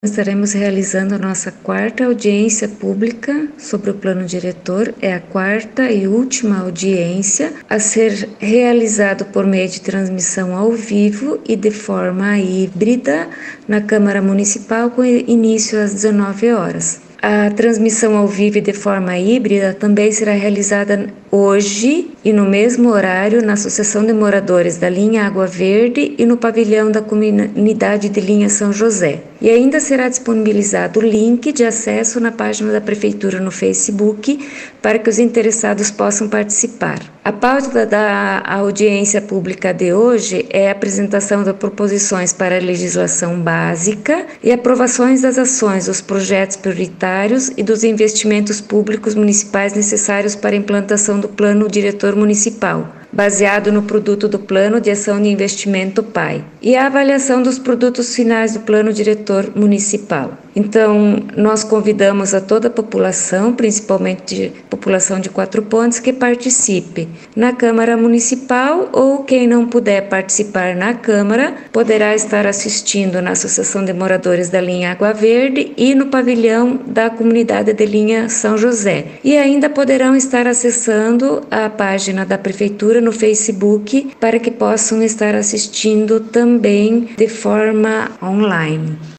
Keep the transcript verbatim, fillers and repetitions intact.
Estaremos realizando a nossa quarta audiência pública sobre o plano diretor. É a quarta e última audiência a ser realizado por meio de transmissão ao vivo e de forma híbrida na Câmara Municipal, com início às dezenove horas. A transmissão ao vivo e de forma híbrida também será realizada hoje e no mesmo horário na Associação de Moradores da Linha Água Verde e no pavilhão da comunidade de Linha São José. E ainda será disponibilizado o link de acesso na página da Prefeitura no Facebook para que os interessados possam participar. A pauta da audiência pública de hoje é a apresentação das proposições para a legislação básica e aprovações das ações, dos projetos prioritários e dos investimentos públicos municipais necessários para a implantação do Plano Diretor Municipal, baseado no produto do Plano de Ação de Investimento P A I, e a avaliação dos produtos finais do Plano Diretor Municipal. Então, nós convidamos a toda a população, principalmente a população de Quatro Pontes, que participe na Câmara Municipal, ou quem não puder participar na Câmara, poderá estar assistindo na Associação de Moradores da Linha Água Verde e no pavilhão da comunidade de Linha São José. E ainda poderão estar acessando a página da Prefeitura no Facebook para que possam estar assistindo também de forma online.